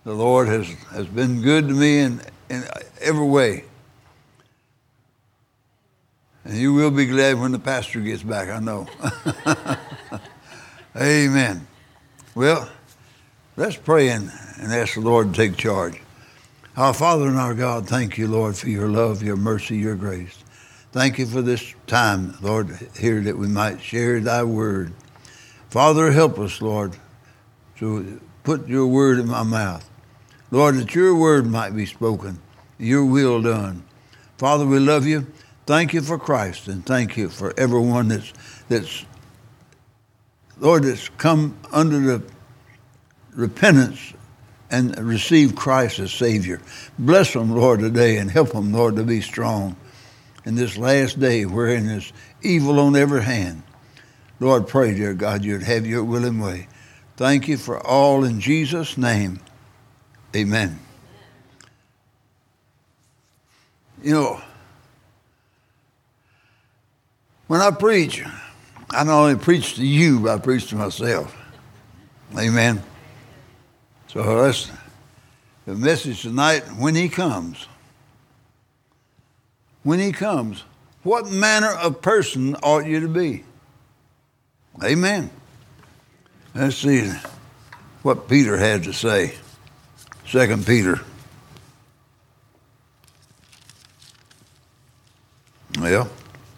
The Lord has been good to me in every way. And you will be glad when the pastor gets back, I know. Amen. Well, let's pray and ask the Lord to take charge. Our Father and our God, thank you, Lord, for your love, your mercy, your grace. Thank you for this time, Lord, here that we might share thy word. Father, help us, Lord, to put your word in my mouth. Lord, that your word might be spoken, your will done. Father, we love you. Thank you for Christ, and thank you for everyone that's Lord, that's come under the repentance and received Christ as Savior. Bless them, Lord, today, and help them, Lord, to be strong in this last day wherein there's evil on every hand. Lord, pray, dear God, you'd have your willing way. Thank you for all in Jesus' name. Amen. You know, when I preach, I not only preach to you, but I preach to myself. Amen. So that's the message tonight, when he comes. When he comes, what manner of person ought you to be? Amen. Let's see what Peter had to say. 2 Peter. Well,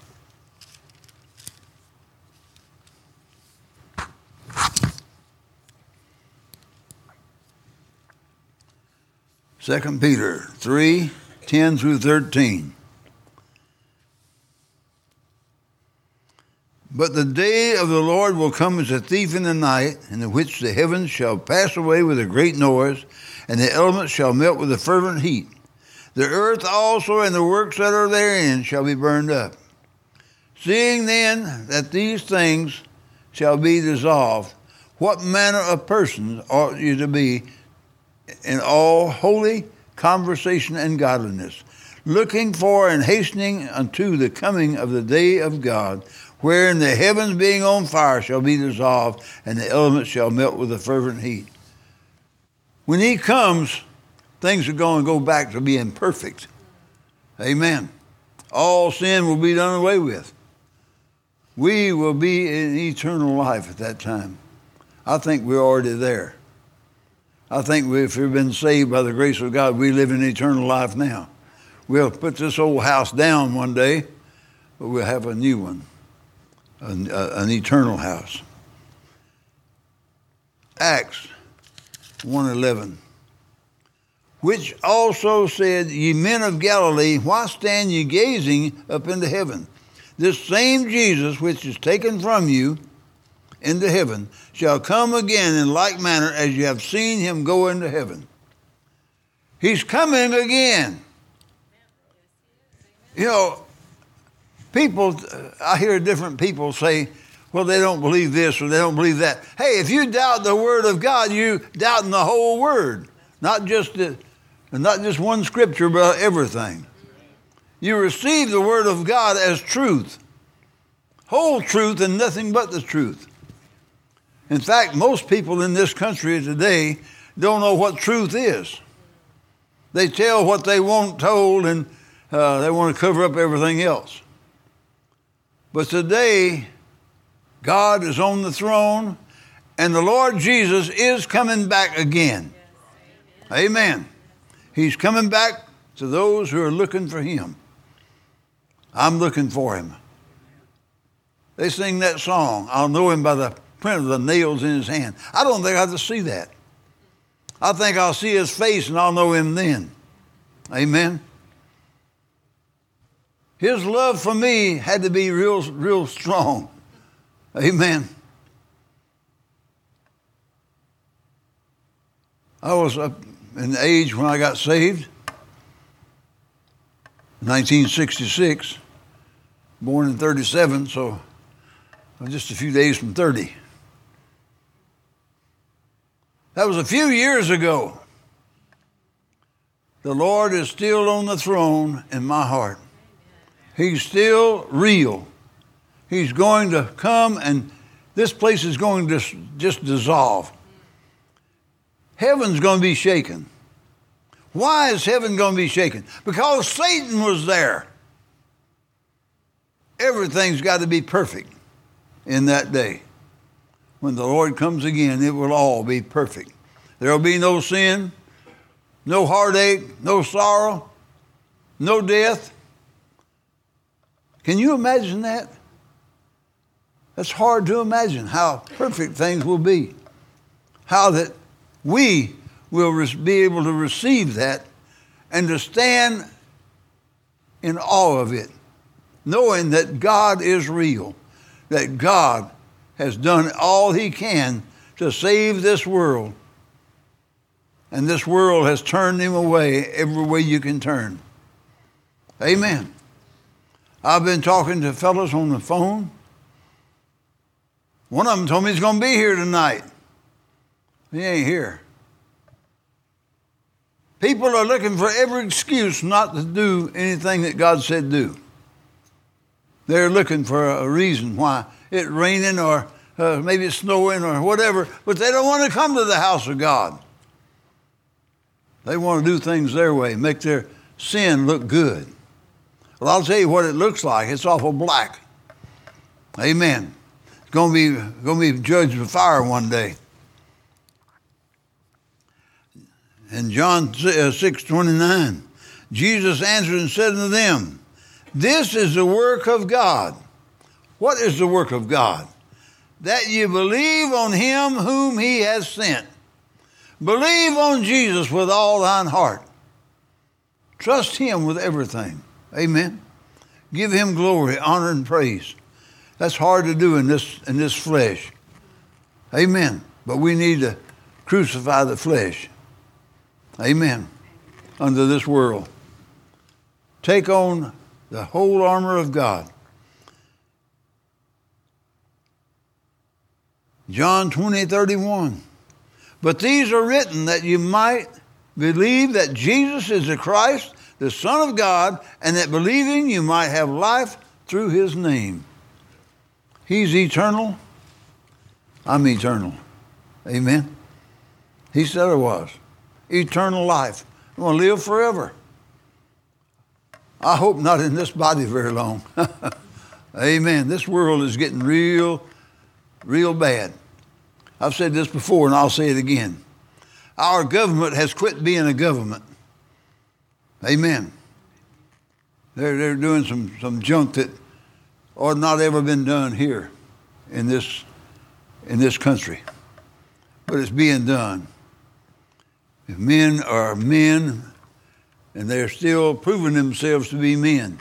Second Peter 3:10-13. But the day of the Lord will come as a thief in the night, in which the heavens shall pass away with a great noise, and the elements shall melt with a fervent heat. The earth also and the works that are therein shall be burned up. Seeing then that these things shall be dissolved, what manner of persons ought you to be in all holy conversation and godliness, looking for and hastening unto the coming of the day of God, wherein the heavens being on fire shall be dissolved, and the elements shall melt with a fervent heat. When he comes, things are going to go back to being perfect. Amen. All sin will be done away with. We will be in eternal life at that time. I think we're already there. I think if we've been saved by the grace of God, we live in eternal life now. We'll put this old house down one day, but we'll have a new one, an eternal house. Acts 1:11. Which also said, Ye men of Galilee, why stand ye gazing up into heaven? This same Jesus which is taken from you into heaven shall come again in like manner as you have seen him go into heaven. He's coming again. You know, people, I hear different people say, well, they don't believe this or they don't believe that. Hey, if you doubt the word of God, you doubting the whole word. Not just one scripture, but everything. You receive the word of God as truth. Whole truth and nothing but the truth. In fact, most people in this country today don't know what truth is. They tell what they want told, and they want to cover up everything else. But today, God is on the throne, and the Lord Jesus is coming back again. Amen. He's coming back to those who are looking for him. I'm looking for him. They sing that song, I'll know him by the print of the nails in his hand. I don't think I have to see that. I think I'll see his face and I'll know him then. Amen. His love for me had to be real strong. Amen. I was up in the age when I got saved, 1966, born in 37, so I'm just a few days from 30. That was a few years ago. The Lord is still on the throne in my heart. He's still real. He's going to come, and this place is going to just dissolve. Heaven's going to be shaken. Why is heaven going to be shaken? Because Satan was there. Everything's got to be perfect in that day. When the Lord comes again, it will all be perfect. There will be no sin, no heartache, no sorrow, no death. Can you imagine that? That's hard to imagine how perfect things will be. How that we will be able to receive that and to stand in awe of it, knowing that God is real, that God has done all he can to save this world, and this world has turned him away every way you can turn. Amen. I've been talking to fellows on the phone. One of them told me he's going to be here tonight. He ain't here. People are looking for every excuse not to do anything that God said do. They're looking for a reason why it's raining or maybe it's snowing or whatever, but they don't want to come to the house of God. They want to do things their way, make their sin look good. Well, I'll tell you what it looks like. It's awful black. Amen. It's going to be judged with fire one day. In John 6:29, Jesus answered and said unto them, this is the work of God. What is the work of God? That you believe on him whom he has sent. Believe on Jesus with all thine heart. Trust him with everything. Amen. Give him glory, honor, and praise. That's hard to do in this flesh. Amen. But we need to crucify the flesh. Amen. Under this world. Take on the whole armor of God. John 20:31. But these are written that you might believe that Jesus is the Christ, the Son of God, and that believing you might have life through his name. He's eternal. I'm eternal. Amen. He said I was. Eternal life. I'm going to live forever. I hope not in this body very long. Amen. This world is getting real bad. I've said this before and I'll say it again. Our government has quit being a government. Amen. They're doing some junk that ought not ever been done here in this country. But it's being done. If men are men, and they're still proving themselves to be men.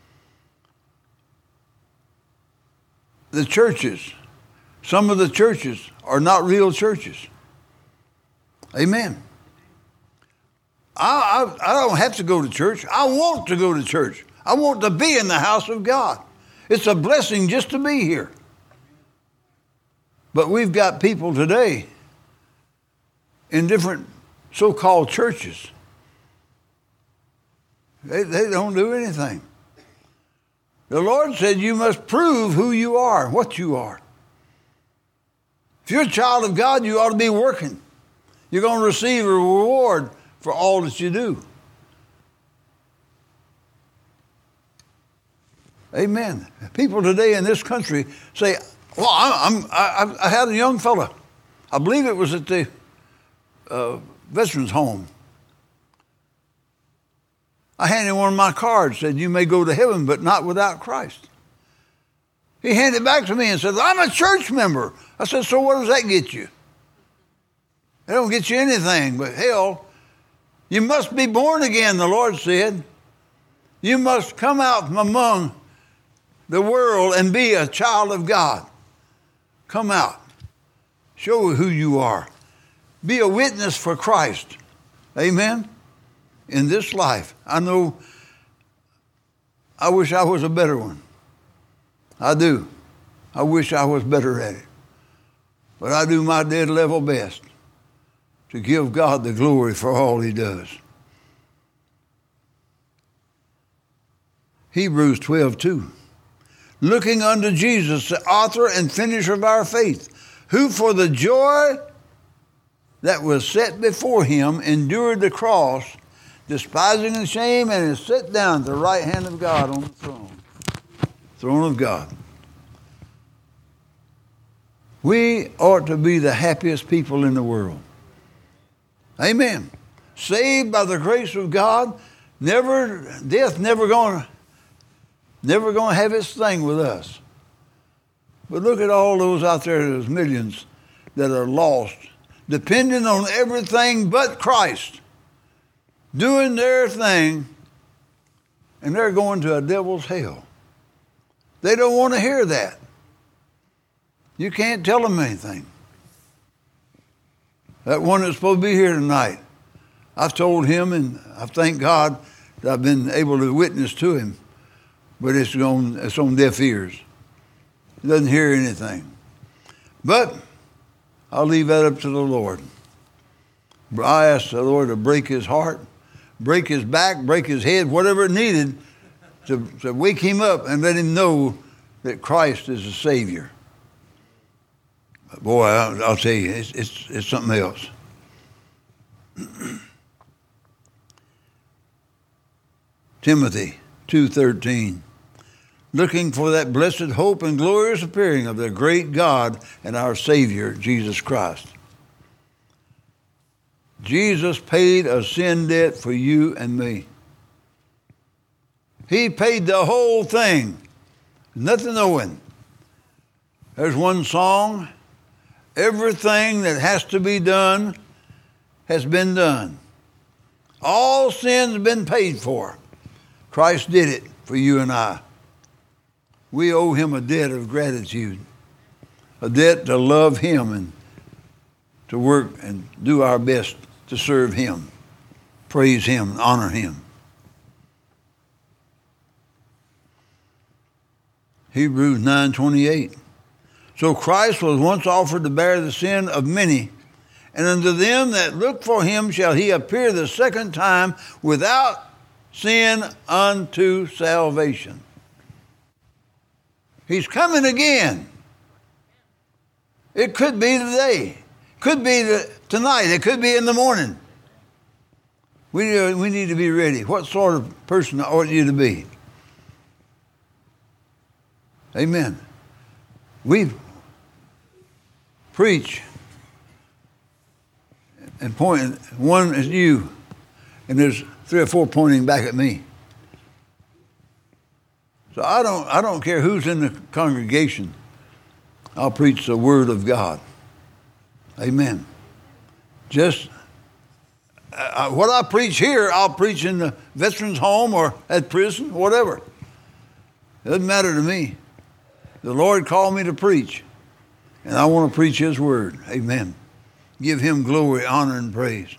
The churches, some of the churches are not real churches. Amen. I don't have to go to church. I want to go to church. I want to be in the house of God. It's a blessing just to be here. But we've got people today in different so-called churches. They don't do anything. The Lord said you must prove who you are, what you are. If you're a child of God, you ought to be working. You're going to receive a reward for all that you do. Amen. People today in this country say, well, I had a young fella. I believe it was at the veterans home. I handed him one of my cards, said, you may go to heaven, but not without Christ. He handed it back to me and said, I'm a church member. I said, so what does that get you? It don't get you anything but hell. You must be born again, the Lord said. You must come out from among the world and be a child of God. Come out. Show who you are. Be a witness for Christ. Amen? In this life. I know, I wish I was a better one. I do. I wish I was better at it. But I do my dead level best to give God the glory for all he does. Hebrews 12:2. Looking unto Jesus, the author and finisher of our faith, who for the joy that was set before him endured the cross, despising the shame, and is set down at the right hand of God on the throne of God. We ought to be the happiest people in the world. Amen. Saved by the grace of God, death never gonna have its thing with us. But look at all those out there, those millions that are lost, depending on everything but Christ, doing their thing, and they're going to a devil's hell. They don't want to hear that. You can't tell them anything. That one that's supposed to be here tonight, I've told him, and I thank God that I've been able to witness to him, but it's on deaf ears. He doesn't hear anything. But I'll leave that up to the Lord. I asked the Lord to break his heart, break his back, break his head, whatever it needed to wake him up and let him know that Christ is the Savior. But boy, I'll tell you, it's something else. Timothy 2:13. Looking for that blessed hope and glorious appearing of the great God and our Savior, Jesus Christ. Jesus paid a sin debt for you and me. He paid the whole thing. Nothing owing. There's one song. Everything that has to be done has been done. All sin's been paid for. Christ did it for you and I. We owe him a debt of gratitude, a debt to love him and to work and do our best to serve him, praise him, and honor him. Hebrews 9:28. So Christ was once offered to bear the sin of many, and unto them that look for him shall he appear the second time without sin unto salvation. He's coming again. It could be today. Could be tonight. It could be in the morning. We need to be ready. What sort of person ought you to be? Amen. We preach and point. One is you, and there's 3 or 4 pointing back at me. So I don't care who's in the congregation. I'll preach the Word of God. Amen. Just what I preach here, I'll preach in the veterans' home or at prison, whatever. It doesn't matter to me. The Lord called me to preach, and I want to preach his Word. Amen. Give him glory, honor, and praise.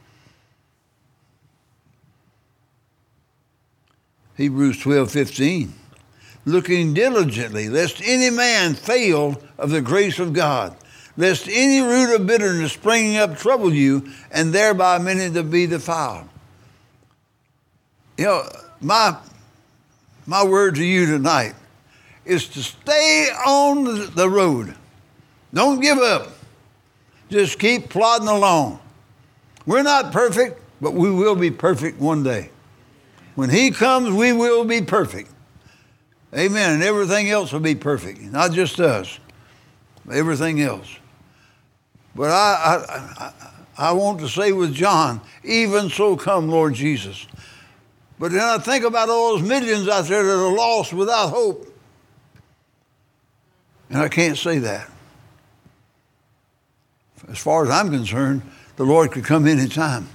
Hebrews 12:15. Looking diligently, lest any man fail of the grace of God, lest any root of bitterness springing up trouble you, and thereby many to be defiled. You know, my word to you tonight is to stay on the road. Don't give up. Just keep plodding along. We're not perfect, but we will be perfect one day. When he comes, we will be perfect. Amen. And everything else will be perfect. Not just us. Everything else. But I want to say with John, even so come, Lord Jesus. But then I think about all those millions out there that are lost without hope. And I can't say that. As far as I'm concerned, the Lord could come any time.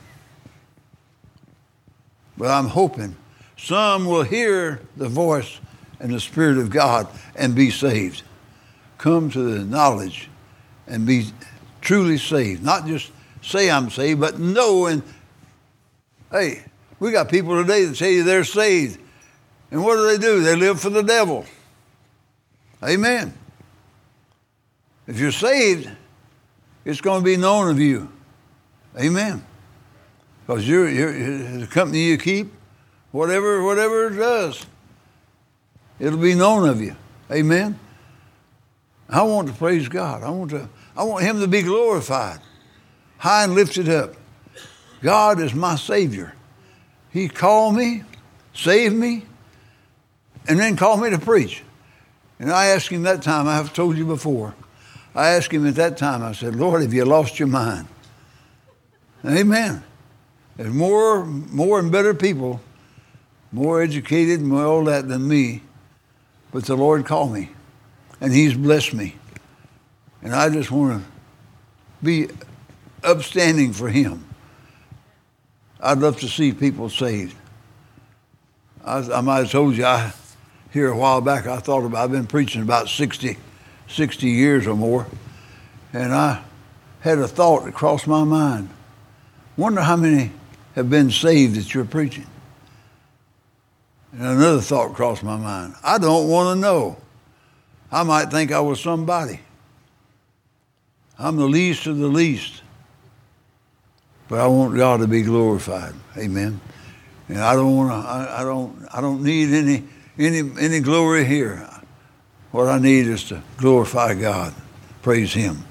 But I'm hoping some will hear the voice and the Spirit of God and be saved. Come to the knowledge and be truly saved. Not just say I'm saved, but know. And hey, we got people today that tell you they're saved. And what do? They live for the devil. Amen. If you're saved, it's going to be known of you. Amen. Because you're the company you keep, whatever it does, it'll be known of you. Amen. I want to praise God. I want him to be glorified. high and lifted up. God is my Savior. He called me, saved me, and then called me to preach. And I asked him that time, I have told you before, I asked him at that time, I said, Lord, have you lost your mind? Amen. There's more and better people, more educated and all that than me, but the Lord called me, and he's blessed me. And I just want to be upstanding for him. I'd love to see people saved. I might have told you, here a while back, I've been preaching about 60 years or more, and I had a thought that crossed my mind. Wonder how many have been saved that you're preaching. And another thought crossed my mind. I don't want to know. I might think I was somebody. I'm the least of the least. But I want God to be glorified. Amen. And I don't need any glory here. What I need is to glorify God. Praise him.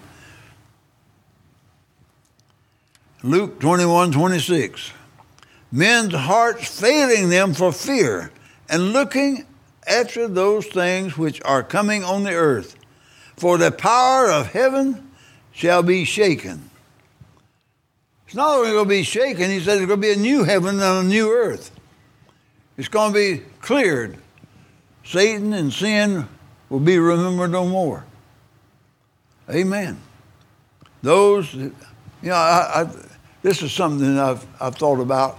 Luke 21:26. Men's hearts failing them for fear and looking after those things which are coming on the earth. For the power of heaven shall be shaken. It's not only going to be shaken, he said there's going to be a new heaven and a new earth. It's going to be cleared. Satan and sin will be remembered no more. Amen. Those, this is something that I've thought about.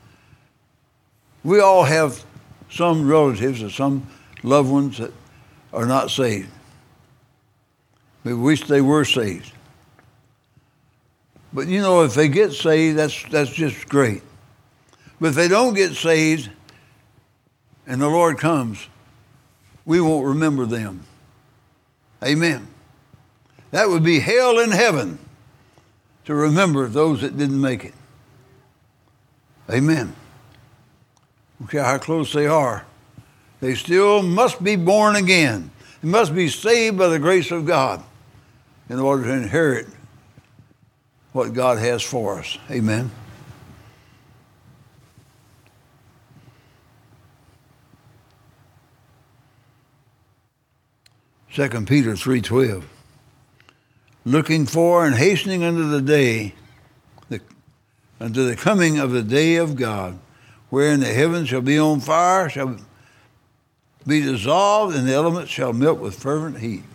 We all have some relatives or some loved ones that are not saved. We wish they were saved. But if they get saved, that's just great. But if they don't get saved and the Lord comes, we won't remember them. Amen. That would be hell in heaven to remember those that didn't make it. Amen. I don't care how close they are. They still must be born again. They must be saved by the grace of God in order to inherit what God has for us. Amen. Second Peter 3:12. Looking for and hastening unto the day, unto the coming of the day of God, wherein the heavens shall be on fire, shall be dissolved, and the elements shall melt with fervent heat.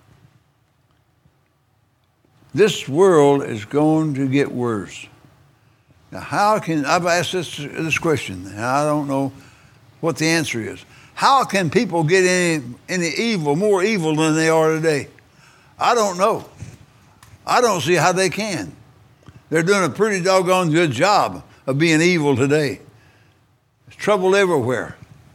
This world is going to get worse. Now, I've asked this question, and I don't know what the answer is. How can people get any more evil than they are today? I don't know. I don't see how they can. They're doing a pretty doggone good job of being evil today. There's trouble everywhere.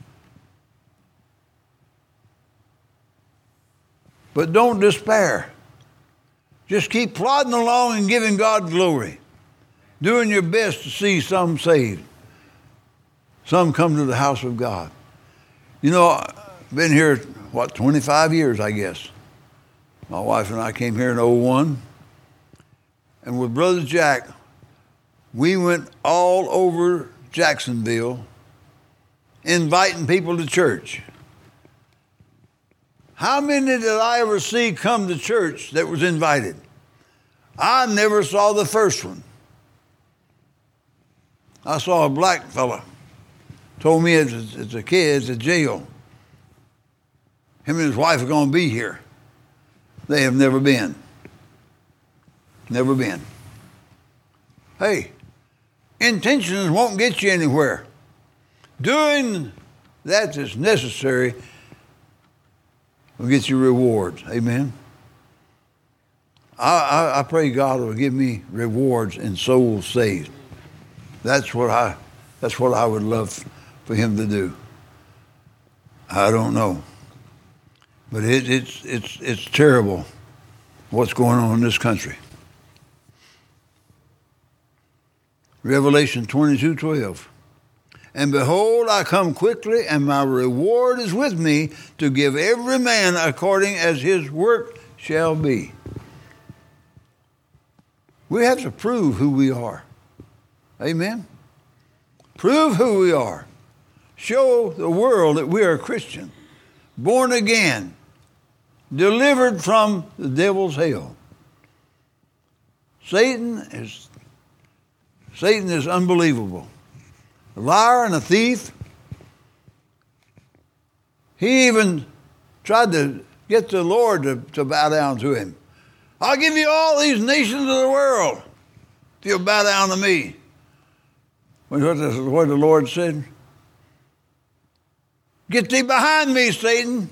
But don't despair. Just keep plodding along and giving God glory. Doing your best to see some saved. Some come to the house of God. I've been here, 25 years, I guess. My wife and I came here in 2001. And with Brother Jack, we went all over Jacksonville inviting people to church. How many did I ever see come to church that was invited? I never saw the first one. I saw a black fella. Told me as a kid, at jail. Him and his wife are going to be here. They have never been. Never been. Hey, intentions won't get you anywhere. Doing that is necessary will get you rewards. Amen. I pray God will give me rewards in souls saved. That's what I would love for him to do. I don't know. But it's terrible what's going on in this country. Revelation 22:12. And behold, I come quickly, and my reward is with me to give every man according as his work shall be. We have to prove who we are. Amen? Prove who we are. Show the world that we are a Christian, born again, delivered from the devil's hell. Satan is unbelievable. A liar and a thief. He even tried to get the Lord to bow down to him. I'll give you all these nations of the world if you'll bow down to me. What the Lord said? Get thee behind me, Satan.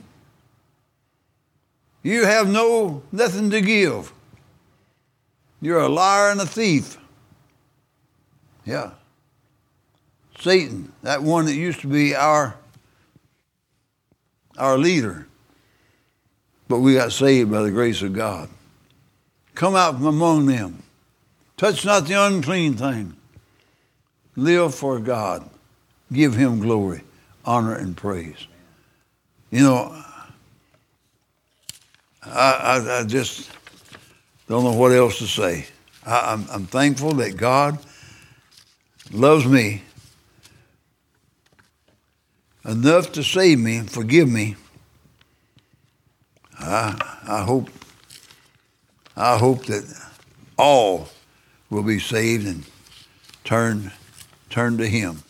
You have nothing to give. You're a liar and a thief. Yeah. Satan, that one that used to be our leader. But we got saved by the grace of God. Come out from among them. Touch not the unclean thing. Live for God. Give him glory, honor, and praise. You know, I just don't know what else to say. I'm thankful that God loves me enough to save me and forgive me. I hope that all will be saved and turn to him.